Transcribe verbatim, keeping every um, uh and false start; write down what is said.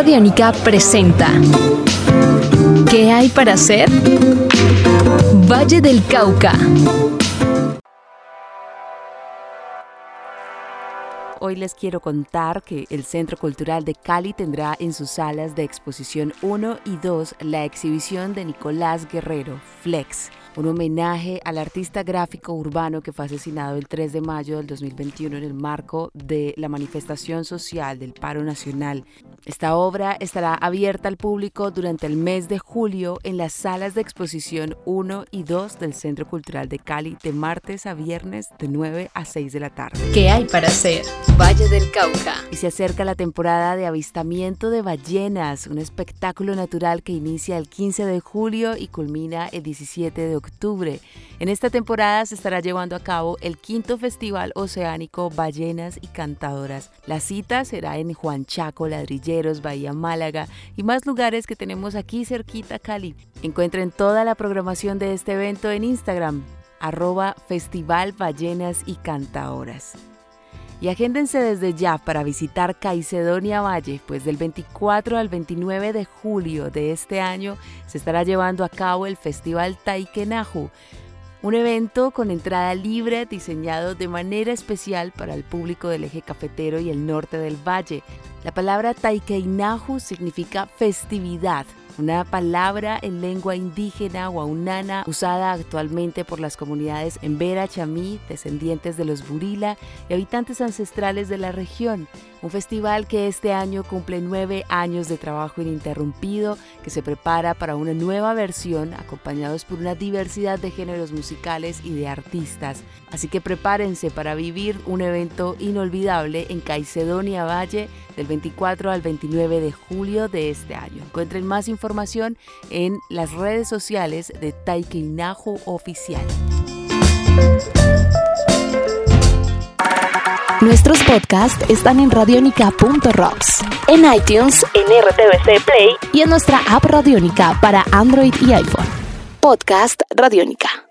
Radiónica presenta ¿Qué hay para hacer? Valle del Cauca. Hoy les quiero contar que el Centro Cultural de Cali tendrá en sus salas de exposición uno y dos la exhibición de Nicolás Guerrero, Flex, un homenaje al artista gráfico urbano que fue asesinado el tres de mayo del dos mil veintiuno en el marco de la manifestación social del paro nacional. Esta obra estará abierta al público durante el mes de julio en las salas de exposición uno y dos del Centro Cultural de Cali de martes a viernes de nueve a seis de la tarde. ¿Qué hay para hacer? Valle del Cauca. Y se acerca la temporada de avistamiento de ballenas, un espectáculo natural que inicia el quince de julio y culmina el diecisiete de octubre. En esta temporada se estará llevando a cabo el quinto Festival Oceánico Ballenas y Cantadoras. La cita será en Juan Chaco, Ladrilleros, Bahía Málaga y más lugares que tenemos aquí cerquita Cali. Encuentren toda la programación de este evento en Instagram, arroba Festival Ballenas y Cantadoras. Y agéndense desde ya para visitar Caicedonia Valle, pues del veinticuatro al veintinueve de julio de este año se estará llevando a cabo el Festival Taikenaju, un evento con entrada libre diseñado de manera especial para el público del eje cafetero y el norte del valle. La palabra Taikenaju significa festividad, una palabra en lengua indígena guaunana usada actualmente por las comunidades Embera Chamí, descendientes de los Burila y habitantes ancestrales de la región. Un festival que este año cumple nueve años de trabajo ininterrumpido, que se prepara para una nueva versión, acompañados por una diversidad de géneros musicales y de artistas. Así que prepárense para vivir un evento inolvidable en Caicedonia Valle del veinticuatro al veintinueve de julio de este año. Encuentren más información en las redes sociales de Taikenaju Oficial. Nuestros podcasts están en radionica punto rocks, en iTunes, en R T V C Play y en nuestra app Radiónica para Android y iPhone. Podcast Radiónica.